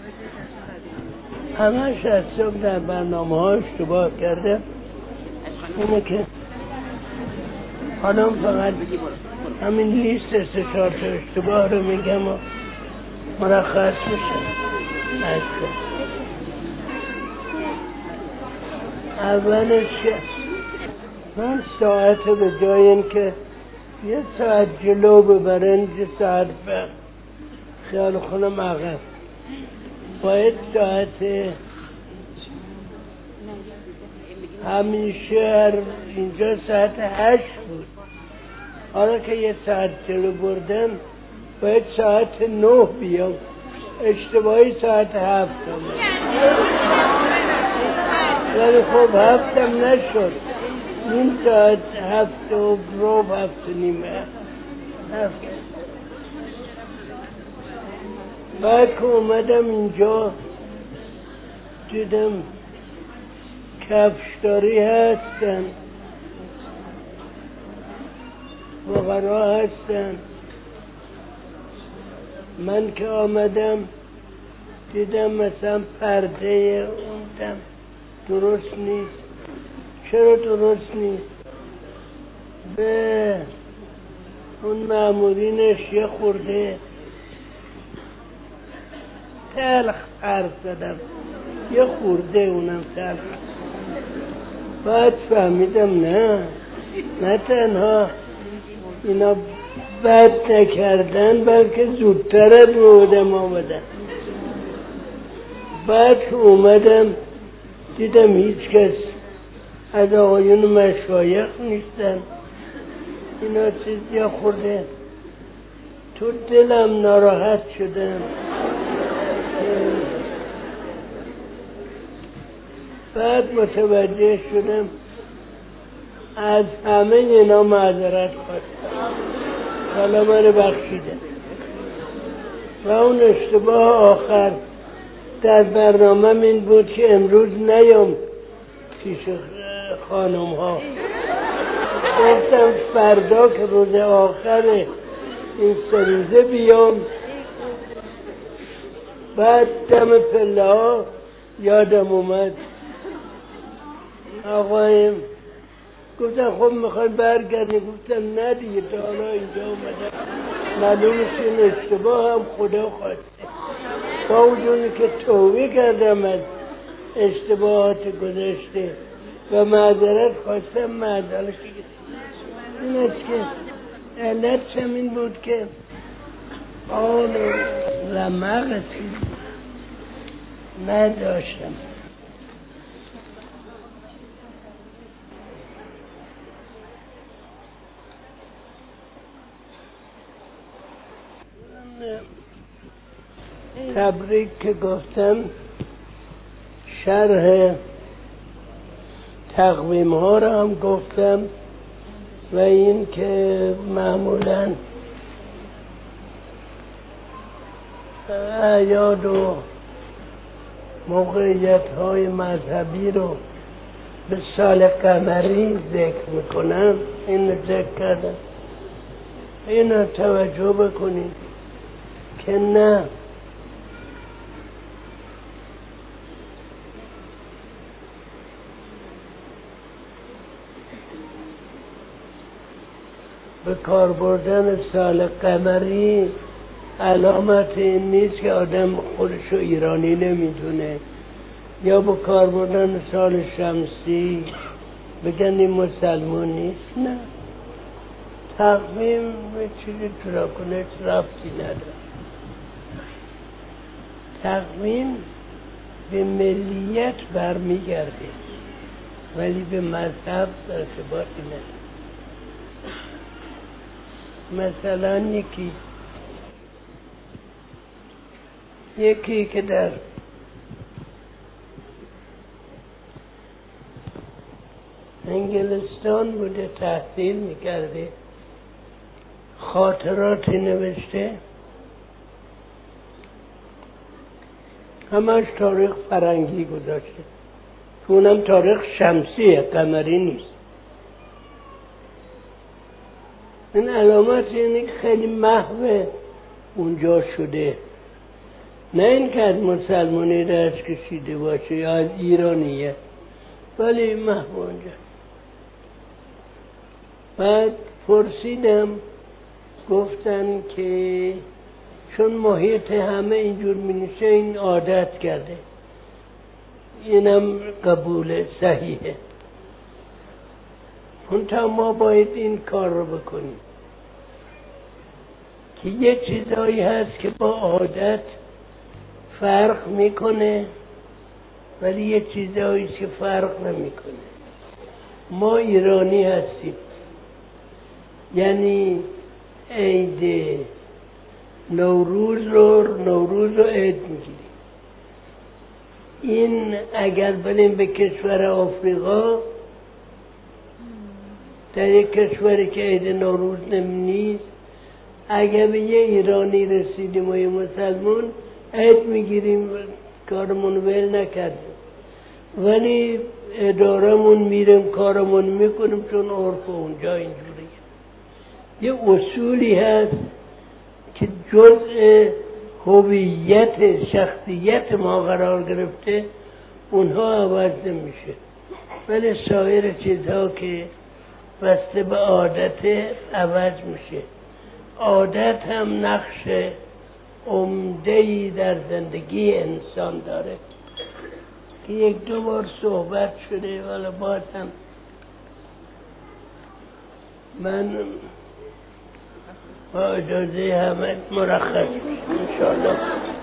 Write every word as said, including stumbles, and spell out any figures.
همش از صبح در برنامه ها اشتباه کرده. اینه که حالا فقط همین لیست سه چهار تا اشتباه رو میگم و مرخص میشه. اولش من ساعت به جای این که یه ساعت جلو ببرن یه ساعت به خیال خونم عقب، باید ساعت همیشه اینجا ساعت هشت بود، حالا که یه ساعت جلو بردم باید ساعت نه بیام، اشتباهی ساعت هفت آمد، ولی خب هفتم نشد، این ساعت هفت و روب هفت نیمه هفت. بعد که اومدم اینجا دیدم کفشداری هستن، فقرا هستن. من که آمدم دیدم مثلا پرده اونم درست نیست. چرا درست نیست؟ به اون مامورینش یه خورده تلخ حرف زدم، یه خورده اونم تلخ. بعد فهمیدم نه نه تنها اینا بد نکردن بلکه زودتر بودم آمدن. بعد که اومدم دیدم هیچ کس از آقایون مشایخ نیستن، اینا چیزی خورده تو دلم ناراحت شدم. بعد متوجه شدم از همه اینا معذرت خواستم، حالا من بخشیدم. و اون اشتباه آخر در برنامه این بود که امروز نیام پیش خانم ها، گفتم فردا که روز آخر این سه روزه بیام. بعد دم پله ها یادم اومد آقایم، گفتم خب میخوای برگردی؟ گفتم نه دیگه تا حالا اینجا اومدم، معلومش این اشتباه هم خدا خواسته. با وجودی که توبه کردم از اشتباهات گذشته و معذرت خواستم، معذرت این است که علت این بود که آن رمقتی نداشتم. تبریک که گفتم، شرح تقویم ها را هم گفتم و این که معمولاً اعیاد و موقعیت های مذهبی رو به سال قمری ذکر میکنم، این ذکر کردم. این توجه بکنید که نه، به کار بردن سال قمری علامت این نیست که آدم خودشو ایرانی نمیدونه، یا به کار بردن سال شمسی بگن این مسلمان نیست. نه، تقویم به چیزی ترا کنه رفتی نداره. تقویم به ملیت برمیگرده ولی به مذهب ارتباطی نداره. مثلا یکی یکی که در انگلستان بوده تحصیل میکرده، خاطراتی نوشته، همش تاریخ فرنگی گذاشته، اونم تاریخ شمسیه، قمری نیست. این علامت یعنی خیلی محو اونجا شده. نه این که از مسلمانی رنج کشیده باشه یا از ایرانیه، ولی محمونجا. بعد پرسیدم، گفتن که چون محیط همه اینجور مینشه این عادت کرده، اینم قبول صحیحه. منتها ما باید این کار رو بکنیم که یه چیزایی هست که با عادت فرق میکنه، ولی یه چیزایی که فرق نمیکنه. ما ایرانی هستیم، یعنی عید نوروز رو نوروز رو عید میگیریم. این اگر بریم به کشور آفریقا، در یک کشوری که عید نوروز نیست، اگر به یه ایرانی رسیدیم و یه مسلمون عید میگیریم، کارمون ول نکردیم، ولی ادارمون میریم کارمون میکنیم، چون عرف اونجا اینجوریه. یه اصولی هست که جزء هویت شخصیت ما قرار گرفته، اونها عوض نمیشه، ولی سایر چیزها که بسته به عادت عوض میشه. عادت هم نقش عمده‌ای در زندگی انسان داره که یک دو بار صحبت شده، ولی باز هم من با اجازه همه مرخص میشم انشاءالله.